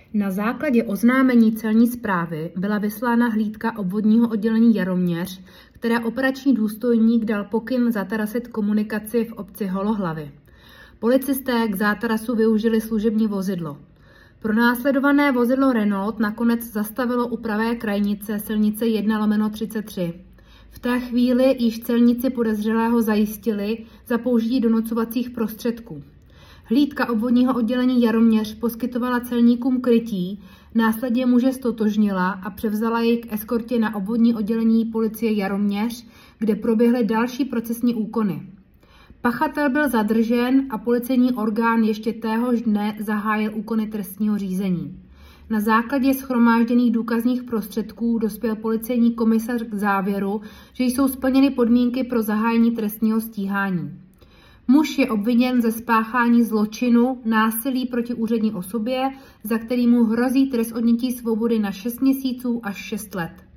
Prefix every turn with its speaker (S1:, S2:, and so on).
S1: Na základě oznámení celní správy byla vyslána hlídka obvodního oddělení Jaroměř, které operační důstojník dal pokyn zatarasit komunikaci v obci Holohlavy. Policisté k zátarasu využili služební vozidlo. Pronásledované vozidlo Renault nakonec zastavilo u pravé krajnice silnice 1/33. V té chvíli již celníci podezřelého zajistili za použití donocovacích prostředků. Hlídka obvodního oddělení Jaroměř poskytovala celníkům krytí, následně muže ztotožnila a převzala jej k eskortě na obvodní oddělení policie Jaroměř, kde proběhly další procesní úkony. Pachatel byl zadržen a policejní orgán ještě téhož dne zahájil úkony trestního řízení. Na základě shromážděných důkazních prostředků dospěl policejní komisař k závěru, že jsou splněny podmínky pro zahájení trestního stíhání. Muž je obviněn ze spáchání zločinu násilí proti úřední osobě, za který mu hrozí trest odnětí svobody na 6 měsíců až 6 let.